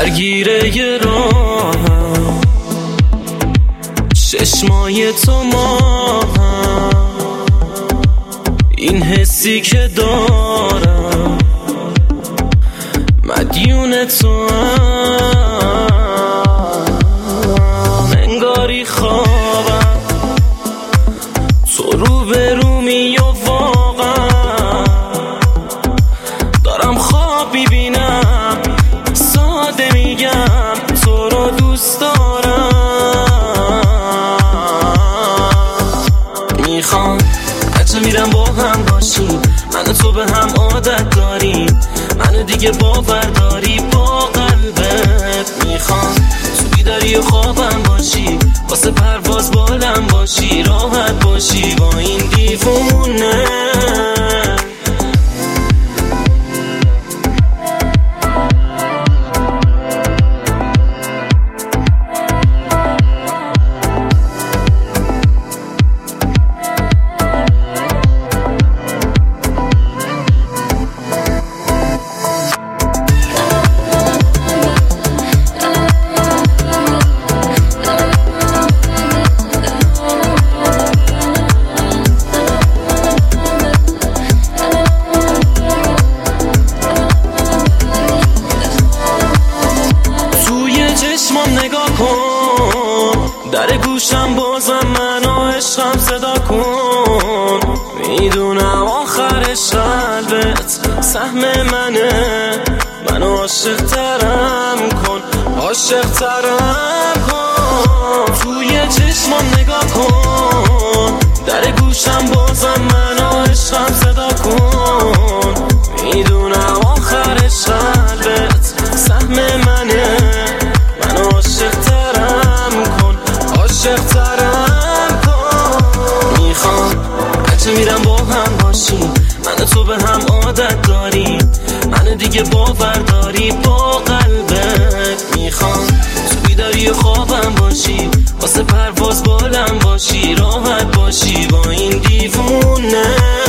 درگیره راهم، چشمای تو ماهم، این حسی که دارم مدیون تو هم، انگاری خوابم تو رو به رومی و واقعا دارم خواب میبینم، ساده میگم تو رو دوست دارم. میخوام حتی میرم با هم باشیم، من و تو به هم عادت داریم، منو دیگه باور داری با قلبت. میخوام تو بیداری و خوابم باشی، واسه پرواز بالم باشی، راحت باشی با این دیوونه. نگاه کن، در گوشم بازم منو عشقم صدا کن، میدونم آخرش قلبت سهم منه، منو عاشق ترم کن، عاشق ترم کن. توی چشمام نگاه کن، در گوشم بازم منو عشقم صدا کن، میدونم آخرش قلبت سهم منه، عاشق ترم کن. میخوام حتی میرم با هم باشیم، من و تو به هم عادت داریم، منو دیگه باور داری با قلبت. میخوام تو بیداری و خوابم باشی، واسه پرواز بالم باشی، راحت باشی با این دیوونه.